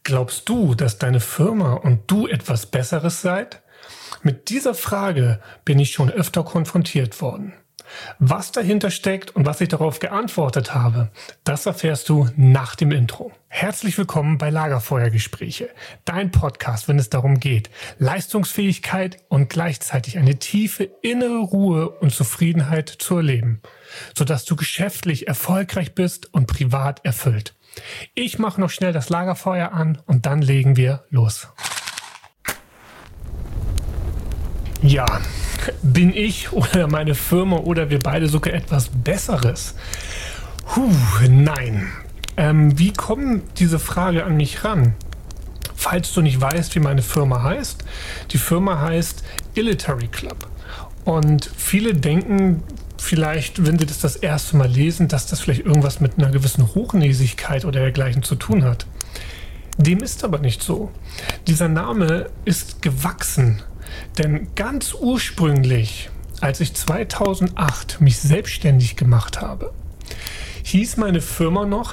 Glaubst du, dass deine Firma und du etwas Besseres seid? Mit dieser Frage bin ich schon öfter konfrontiert worden. Was dahinter steckt und was ich darauf geantwortet habe, das erfährst du nach dem Intro. Herzlich willkommen bei Lagerfeuergespräche, dein Podcast, wenn es darum geht, Leistungsfähigkeit und gleichzeitig eine tiefe innere Ruhe und Zufriedenheit zu erleben, sodass du geschäftlich erfolgreich bist und privat erfüllt. Ich mache noch schnell das Lagerfeuer an und dann legen wir los. Ja, bin ich oder meine Firma oder wir beide sogar etwas Besseres? Nein. Wie kommt diese Frage an mich ran? Falls du nicht weißt, wie meine Firma heißt, die Firma heißt Elitary Club. Und viele denken vielleicht, wenn sie das erste Mal lesen, dass das vielleicht irgendwas mit einer gewissen Hochnäsigkeit oder dergleichen zu tun hat. Dem ist aber nicht so. Dieser Name ist gewachsen. Denn ganz ursprünglich, als ich 2008 mich selbstständig gemacht habe, hieß meine Firma noch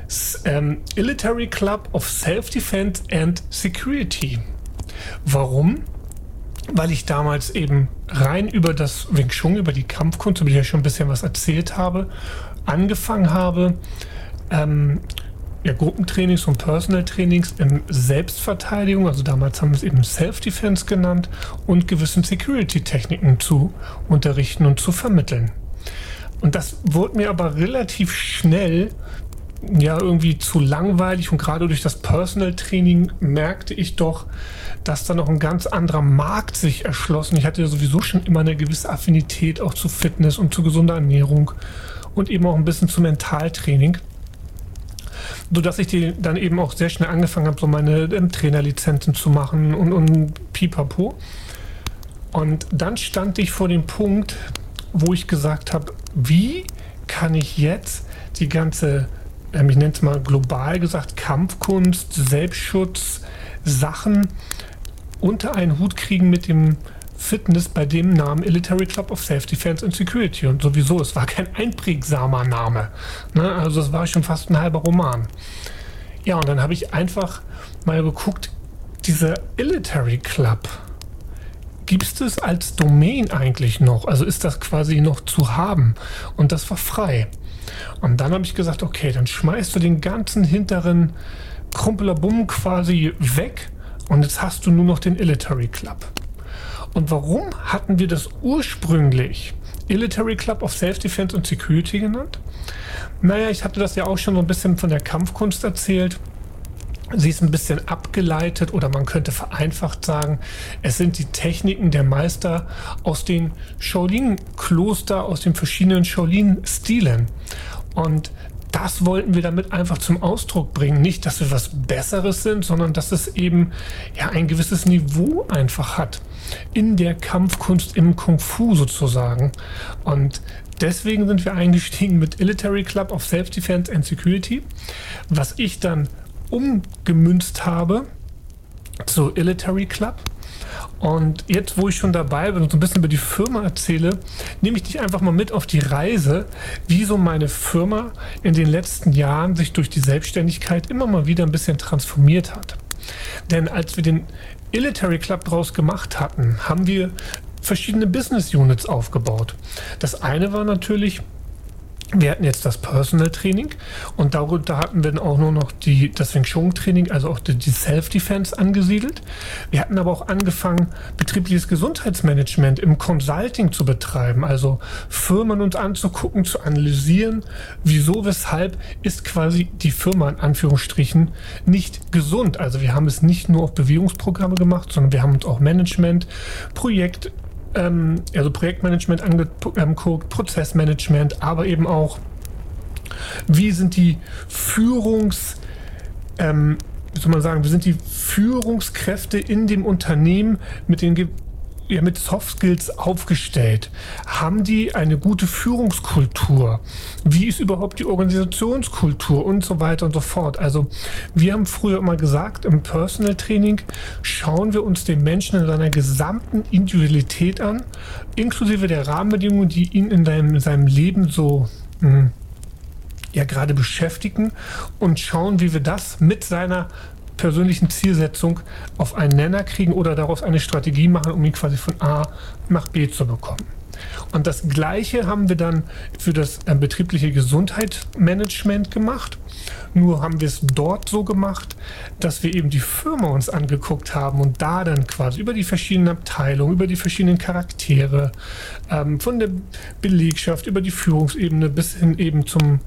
Elitary Club of Self-Defense and Security. Warum? Weil ich damals eben rein über das Wing Chun, über die Kampfkunst, über die ich ja schon ein bisschen was erzählt habe, angefangen habe, Gruppentrainings und Personal Trainings in Selbstverteidigung, also damals haben wir es eben Self-Defense genannt, und gewissen Security-Techniken zu unterrichten und zu vermitteln. Und das wurde mir aber relativ schnell irgendwie zu langweilig, und gerade durch das Personal Training merkte ich doch, dass da noch ein ganz anderer Markt sich erschlossen. Ich hatte ja sowieso schon immer eine gewisse Affinität auch zu Fitness und zu gesunder Ernährung und eben auch ein bisschen zu Mentaltraining, sodass ich dann eben auch sehr schnell angefangen habe, so meine Trainerlizenzen zu machen und pipapo. Und dann stand ich vor dem Punkt, wo ich gesagt habe, wie kann ich jetzt die ganze, ich nenne es mal global gesagt, Kampfkunst, Selbstschutz, Sachen unter einen Hut kriegen mit dem Fitness bei dem Namen Elitary Club of Self-Defense and Security. Und sowieso, es war kein einprägsamer Name. Ne? Also es war schon fast ein halber Roman. Ja, und dann habe ich einfach mal geguckt, dieser Elitary Club, gibt es als Domain eigentlich noch? Also ist das quasi noch zu haben? Und das war frei. Und dann habe ich gesagt, okay, dann schmeißt du den ganzen hinteren Krumpelerbumm quasi weg und jetzt hast du nur noch den Elitary Club. Und warum hatten wir das ursprünglich Elitary Club of Self-Defense and Security genannt? Naja, ich hatte das ja auch schon so ein bisschen von der Kampfkunst erzählt. Sie ist ein bisschen abgeleitet oder man könnte vereinfacht sagen, es sind die Techniken der Meister aus den Shaolin-Kloster, aus den verschiedenen Shaolin-Stilen. Und das wollten wir damit einfach zum Ausdruck bringen. Nicht, dass wir was Besseres sind, sondern dass es eben ein gewisses Niveau einfach hat. In der Kampfkunst, im Kung Fu sozusagen. Und deswegen sind wir eingestiegen mit Elitary Club of Self-Defense and Security, was ich dann umgemünzt habe zu Elitary Club. Und jetzt, wo ich schon dabei bin und so ein bisschen über die Firma erzähle, nehme ich dich einfach mal mit auf die Reise, wie so meine Firma in den letzten Jahren sich durch die Selbstständigkeit immer mal wieder ein bisschen transformiert hat. Denn als wir den Elitary Club draus gemacht hatten, haben wir verschiedene Business Units aufgebaut. Das eine war natürlich, wir hatten jetzt das Personal Training und darunter hatten wir dann auch nur noch das Wing Chun Training, also auch die Self-Defense angesiedelt. Wir hatten aber auch angefangen, betriebliches Gesundheitsmanagement im Consulting zu betreiben, also Firmen uns anzugucken, zu analysieren, wieso, weshalb ist quasi die Firma in Anführungsstrichen nicht gesund. Also wir haben es nicht nur auf Bewegungsprogramme gemacht, sondern wir haben uns auch Management, Projektmanagement angeguckt, Prozessmanagement, aber eben auch, wie sind die wie sind die Führungskräfte in dem Unternehmen mit Soft Skills aufgestellt? Haben die eine gute Führungskultur? Wie ist überhaupt die Organisationskultur und so weiter und so fort? Also wir haben früher immer gesagt, im Personal Training schauen wir uns den Menschen in seiner gesamten Individualität an, inklusive der Rahmenbedingungen, die ihn in seinem Leben so gerade beschäftigen, und schauen, wie wir das mit seiner persönlichen Zielsetzung auf einen Nenner kriegen oder daraus eine Strategie machen, um ihn quasi von A nach B zu bekommen. Und das Gleiche haben wir dann für das betriebliche Gesundheitsmanagement gemacht. Nur haben wir es dort so gemacht, dass wir eben die Firma uns angeguckt haben und da dann quasi über die verschiedenen Abteilungen, über die verschiedenen Charaktere, von der Belegschaft, über die Führungsebene bis hin eben zum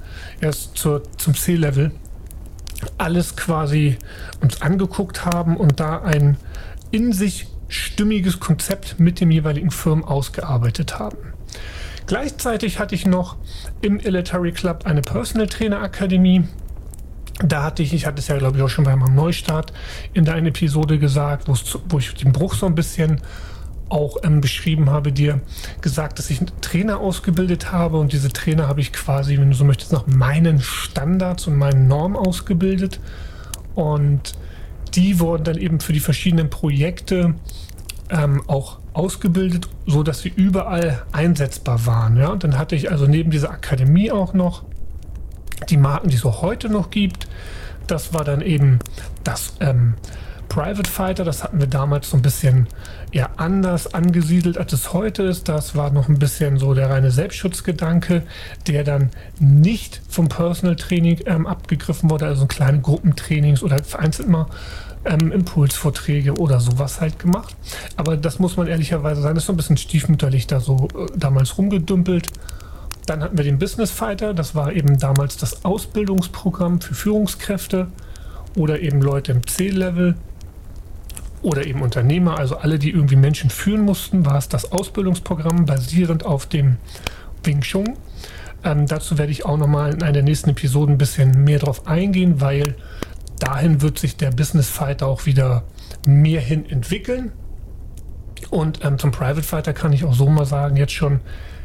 C-Level alles quasi uns angeguckt haben und da ein in sich stimmiges Konzept mit dem jeweiligen Firmen ausgearbeitet haben. Gleichzeitig hatte ich noch im Elitary Club eine Personal Trainer Akademie. Da hatte ich hatte es ja glaube ich auch schon bei meinem Neustart in der einen Episode gesagt, wo ich den Bruch so ein bisschen auch beschrieben habe, dir gesagt, dass ich einen Trainer ausgebildet habe und diese Trainer habe ich quasi, wenn du so möchtest, nach meinen Standards und meinen Normen ausgebildet und die wurden dann eben für die verschiedenen Projekte auch ausgebildet, so dass sie überall einsetzbar waren. Ja? Und dann hatte ich also neben dieser Akademie auch noch die Marken, die es auch heute noch gibt. Das war dann eben das Private Fighter. Das hatten wir damals so ein bisschen anders angesiedelt, als es heute ist. Das war noch ein bisschen so der reine Selbstschutzgedanke, der dann nicht vom Personal Training abgegriffen wurde, also kleine Gruppentrainings oder vereinzelt mal Impulsvorträge oder sowas halt gemacht. Aber das muss man ehrlicherweise sagen, ist so ein bisschen stiefmütterlich da so damals rumgedümpelt. Dann hatten wir den Business Fighter, das war eben damals das Ausbildungsprogramm für Führungskräfte oder eben Leute im C-Level oder eben Unternehmer, also alle, die irgendwie Menschen führen mussten, war es das Ausbildungsprogramm basierend auf dem Wing Chun. Dazu werde ich auch nochmal in einer der nächsten Episoden ein bisschen mehr drauf eingehen, weil dahin wird sich der Business Fighter auch wieder mehr hin entwickeln. Und zum Private Fighter kann ich auch so mal sagen, jetzt schon,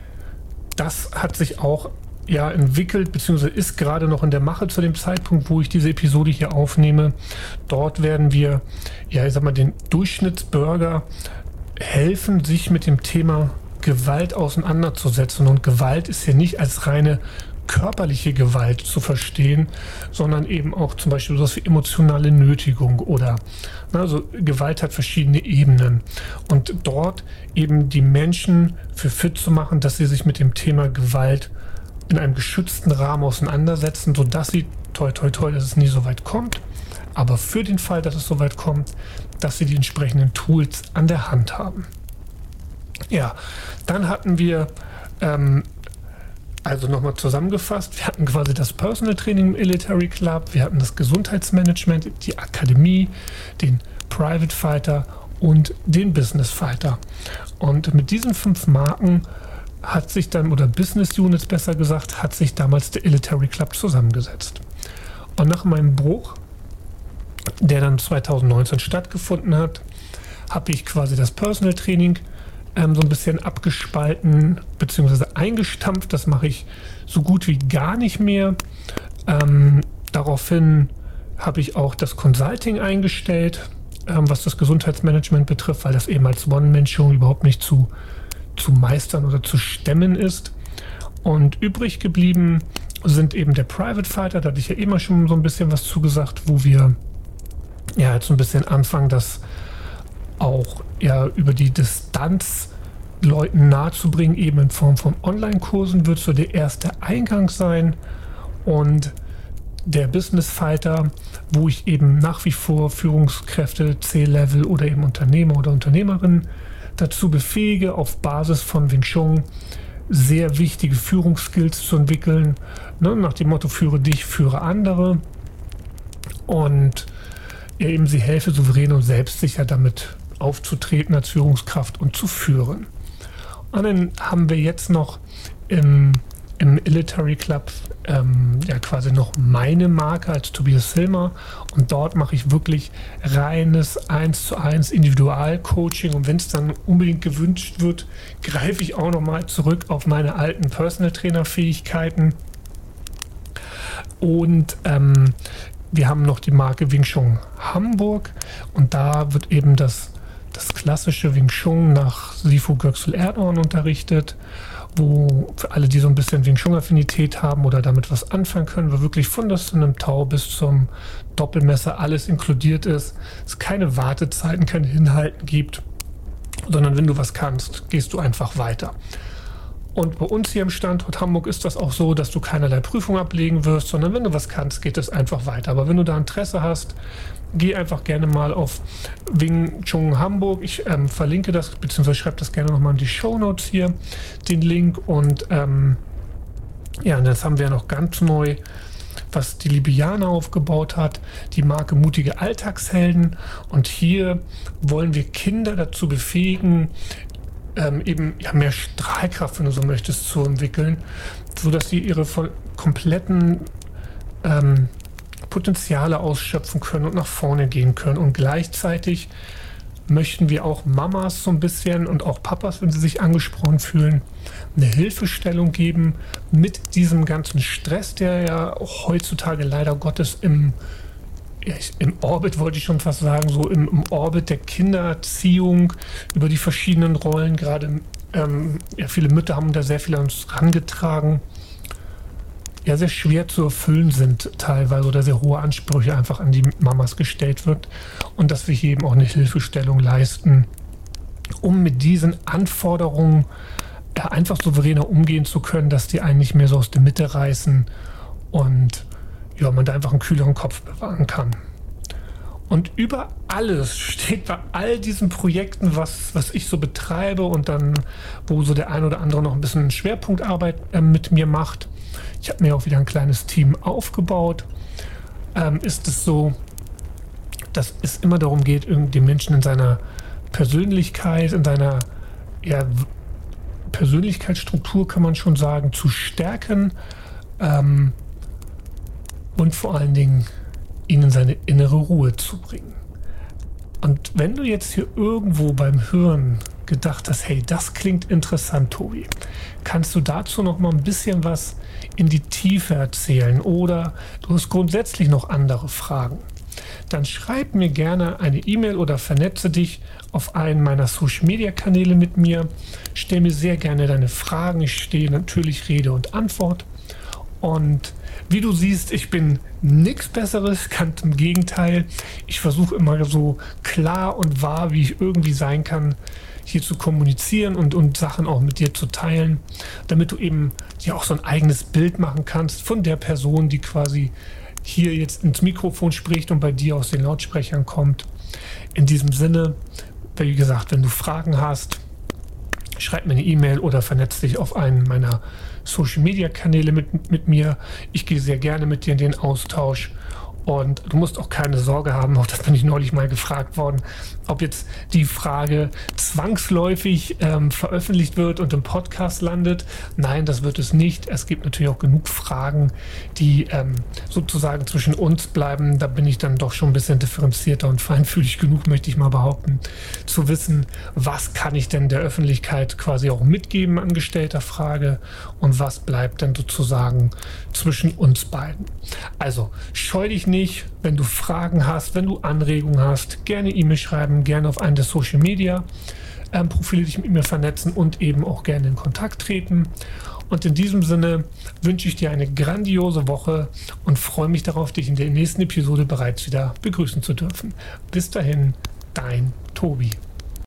das hat sich auch entwickelt, beziehungsweise ist gerade noch in der Mache zu dem Zeitpunkt, wo ich diese Episode hier aufnehme. Dort werden wir, den Durchschnittsbürger helfen, sich mit dem Thema Gewalt auseinanderzusetzen. Und Gewalt ist hier nicht als reine körperliche Gewalt zu verstehen, sondern eben auch zum Beispiel sowas wie emotionale Nötigung oder also Gewalt hat verschiedene Ebenen und dort eben die Menschen für fit zu machen, dass sie sich mit dem Thema Gewalt in einem geschützten Rahmen auseinandersetzen, sodass sie, toi toi toi, dass es nie so weit kommt, aber für den Fall, dass es so weit kommt, dass sie die entsprechenden Tools an der Hand haben. Ja, dann hatten wir also nochmal zusammengefasst, wir hatten quasi das Personal Training im Elitary Club, wir hatten das Gesundheitsmanagement, die Akademie, den Private Fighter und den Business Fighter. Und mit diesen 5 Marken hat sich dann, oder Business Units besser gesagt, hat sich damals der Elitary Club zusammengesetzt. Und nach meinem Bruch, der dann 2019 stattgefunden hat, habe ich quasi das Personal Training so ein bisschen abgespalten bzw. eingestampft. Das mache ich so gut wie gar nicht mehr. Daraufhin habe ich auch das Consulting eingestellt, was das Gesundheitsmanagement betrifft, weil das eben als One-Man-Show überhaupt nicht zu meistern oder zu stemmen ist. Und übrig geblieben sind eben der Private Fighter, da hatte ich ja immer schon so ein bisschen was zugesagt, wo wir jetzt so ein bisschen anfangen, das auch über die Distanz Leuten nahezubringen, eben in Form von Online-Kursen, wird so der erste Eingang sein. Und der Business Fighter, wo ich eben nach wie vor Führungskräfte, C-Level oder eben Unternehmer oder Unternehmerinnen dazu befähige, auf Basis von Wing Chun sehr wichtige Führungsskills zu entwickeln, nach dem Motto, führe dich, führe andere. Und eben sie helfe, souverän und selbstsicher damit aufzutreten als Führungskraft und zu führen. Und dann haben wir jetzt noch im Elitary Club quasi noch meine Marke als Tobias Hilmer und dort mache ich wirklich reines 1:1 Individualcoaching und wenn es dann unbedingt gewünscht wird, greife ich auch nochmal zurück auf meine alten Personal Trainer Fähigkeiten und wir haben noch die Marke Wing Chun Hamburg und da wird eben das klassische Wing Chun nach Sifu Göksel Erdorn unterrichtet wo für alle, die so ein bisschen Wing Chun Affinität haben oder damit was anfangen können, wo wirklich von das einem Tau bis zum Doppelmesser alles inkludiert ist, es keine Wartezeiten, kein Hinhalten gibt, sondern wenn du was kannst, gehst du einfach weiter. Und bei uns hier im Standort Hamburg ist das auch so, dass du keinerlei Prüfung ablegen wirst, sondern wenn du was kannst, geht es einfach weiter. Aber wenn du da Interesse hast, geh einfach gerne mal auf Wing Chun Hamburg. Ich verlinke das, beziehungsweise schreibe das gerne nochmal in die Shownotes hier, den Link. Und ja, und jetzt haben wir ja noch ganz neu, was die liebe Jana aufgebaut hat, die Marke Mutige Alltagshelden. Und hier wollen wir Kinder dazu befähigen, eben mehr Strahlkraft, wenn du so möchtest, zu entwickeln, sodass sie ihre kompletten Potenziale ausschöpfen können und nach vorne gehen können. Und gleichzeitig möchten wir auch Mamas so ein bisschen und auch Papas, wenn sie sich angesprochen fühlen, eine Hilfestellung geben mit diesem ganzen Stress, der ja auch heutzutage leider Gottes im Orbit, wollte ich schon fast sagen, so im Orbit der Kindererziehung über die verschiedenen Rollen, gerade viele Mütter haben da sehr viel an uns herangetragen, ja sehr schwer zu erfüllen sind teilweise oder sehr hohe Ansprüche einfach an die Mamas gestellt wird und dass wir hier eben auch eine Hilfestellung leisten, um mit diesen Anforderungen einfach souveräner umgehen zu können, dass die einen nicht mehr so aus der Mitte reißen und ja, man da einfach einen kühleren Kopf bewahren kann. Und über alles steht bei all diesen Projekten, was ich so betreibe und dann, wo so der ein oder andere noch ein bisschen Schwerpunktarbeit mit mir macht. Ich habe mir auch wieder ein kleines Team aufgebaut. Ist es so, dass es immer darum geht, den Menschen in seiner Persönlichkeit, in seiner Persönlichkeitsstruktur, kann man schon sagen, zu stärken. Und vor allen Dingen ihnen seine innere Ruhe zu bringen. Und wenn du jetzt hier irgendwo beim Hören gedacht hast, hey, das klingt interessant, Tobi, kannst du dazu noch mal ein bisschen was in die Tiefe erzählen oder du hast grundsätzlich noch andere Fragen, dann schreib mir gerne eine E-Mail oder vernetze dich auf einen meiner Social-Media-Kanäle mit mir. Stell mir sehr gerne deine Fragen. Ich stehe natürlich Rede und Antwort. Und wie du siehst, ich bin nichts Besseres, ganz im Gegenteil. Ich versuche immer so klar und wahr, wie ich irgendwie sein kann, hier zu kommunizieren und Sachen auch mit dir zu teilen, damit du eben dir auch so ein eigenes Bild machen kannst von der Person, die quasi hier jetzt ins Mikrofon spricht und bei dir aus den Lautsprechern kommt. In diesem Sinne, wie gesagt, wenn du Fragen hast, schreib mir eine E-Mail oder vernetz dich auf einen meiner Social-Media-Kanäle mit mir. Ich gehe sehr gerne mit dir in den Austausch und du musst auch keine Sorge haben, auch das bin ich neulich mal gefragt worden, ob jetzt die Frage zwangsläufig veröffentlicht wird und im Podcast landet. Nein, das wird es nicht. Es gibt natürlich auch genug Fragen, die sozusagen zwischen uns bleiben. Da bin ich dann doch schon ein bisschen differenzierter und feinfühlig genug, möchte ich mal behaupten, zu wissen, was kann ich denn der Öffentlichkeit quasi auch mitgeben an gestellter Frage und was bleibt denn sozusagen zwischen uns beiden. Also scheu dich nicht, wenn du Fragen hast, wenn du Anregungen hast, gerne E-Mail schreiben, gerne auf einen der Social Media Profile dich mit mir vernetzen und eben auch gerne in Kontakt treten. Und in diesem Sinne wünsche ich dir eine grandiose Woche und freue mich darauf, dich in der nächsten Episode bereits wieder begrüßen zu dürfen. Bis dahin, dein Tobi.